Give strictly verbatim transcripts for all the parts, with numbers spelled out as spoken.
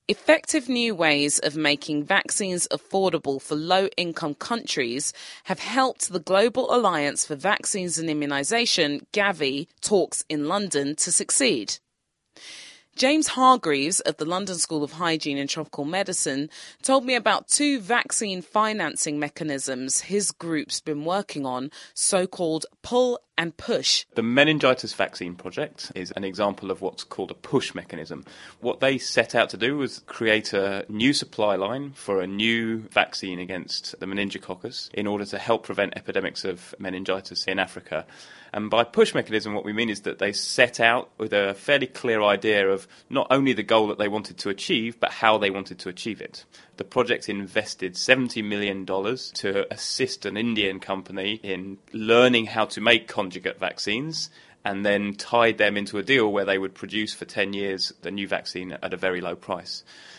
Effective new ways of making vaccines affordable for low-income countries have helped the Global Alliance for Vaccines and Immunisation, Gavi, talks in London to succeed. James Hargreaves of the London School of Hygiene and Tropical Medicine told me about two vaccine financing mechanisms his group's been working on, so-called pull and push. The meningitis vaccine project is an example of what's called a push mechanism. What they set out to do was create a new supply line for a new vaccine against the meningococcus in order to help prevent epidemics of meningitis in Africa. And by push mechanism, what we mean is that they set out with a fairly clear idea of not only the goal that they wanted to achieve, but how they wanted to achieve it. The project invested seventy million dollars to assist an Indian company in learning how to make conjugate vaccines, and then tied them into a deal where they would produce for ten years the new vaccine at a very low price.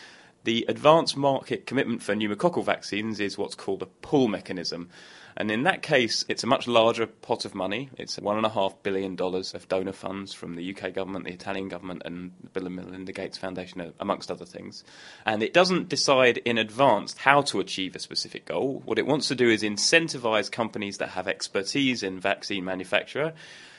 The advanced market commitment for pneumococcal vaccines is what's called a pull mechanism. And in that case, it's a much larger pot of money. It's one point five billion dollars of donor funds from the U K government, the Italian government, and the Bill and Melinda Gates Foundation, amongst other things. And it doesn't decide in advance how to achieve a specific goal. What it wants to do is incentivize companies that have expertise in vaccine manufacture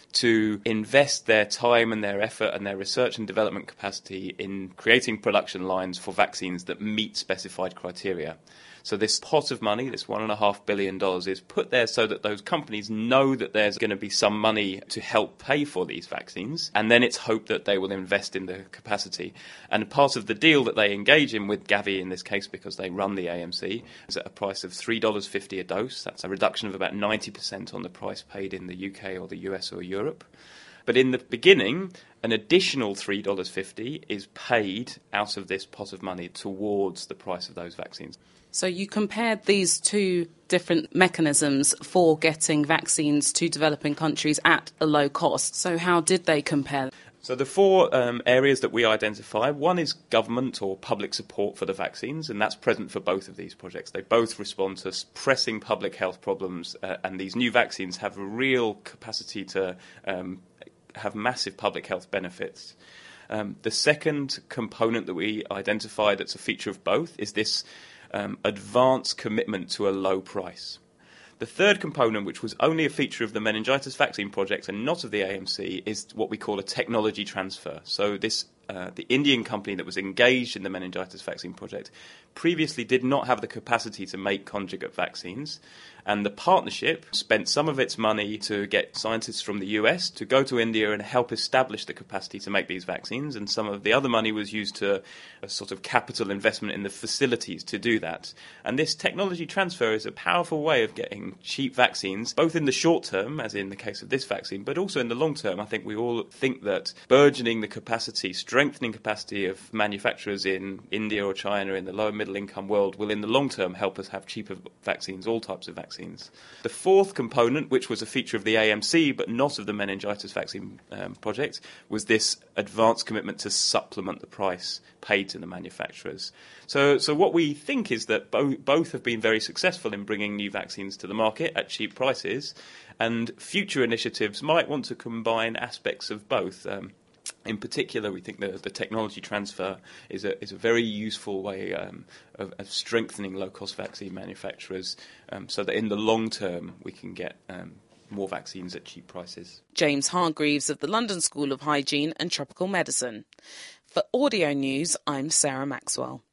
to invest their time and their effort and their research and development capacity in creating production lines for vaccines that meet specified criteria. So this pot of money, this one point five billion dollars, is put there so that those companies know that there's going to be some money to help pay for these vaccines, and then it's hoped that they will invest in the capacity. And part of the deal that they engage in with Gavi in this case, because they run the A M C, is at a price of three dollars fifty a dose. That's a reduction of about ninety percent on the price paid in the U K or the U S or Europe. But in the beginning, an additional three dollars fifty is paid out of this pot of money towards the price of those vaccines. So you compared these two different mechanisms for getting vaccines to developing countries at a low cost. So how did they compare? So the four um, areas that we identify, one is government or public support for the vaccines, and that's present for both of these projects. They both respond to pressing public health problems, uh, and these new vaccines have a real capacity to um, have massive public health benefits. Um, the second component that we identify that's a feature of both is this um, advanced commitment to a low price. The third component, which was only a feature of the meningitis vaccine project and not of the A M C, is what we call a technology transfer. So this uh, the Indian company that was engaged in the meningitis vaccine project previously did not have the capacity to make conjugate vaccines, and the partnership spent some of its money to get scientists from the U S to go to India and help establish the capacity to make these vaccines, and some of the other money was used to a sort of capital investment in the facilities to do that. And this technology transfer is a powerful way of getting cheap vaccines, both in the short term, as in the case of this vaccine, but also in the long term. I think we all think that burgeoning the capacity, strengthening capacity of manufacturers in India or China in the lower middle income world will in the long term help us have cheaper vaccines, all types of vaccines. The fourth component, which was a feature of the A M C but not of the meningitis vaccine um, project, was this advanced commitment to supplement the price paid to the manufacturers. So, so what we think is that bo- both have been very successful in bringing new vaccines to the market at cheap prices, and future initiatives might want to combine aspects of both. Um, In particular, we think that the technology transfer is a is a very useful way um, of, of strengthening low-cost vaccine manufacturers, um, so that in the long term we can get um, more vaccines at cheap prices. James Hargreaves of the London School of Hygiene and Tropical Medicine. For Audio News, I'm Sarah Maxwell.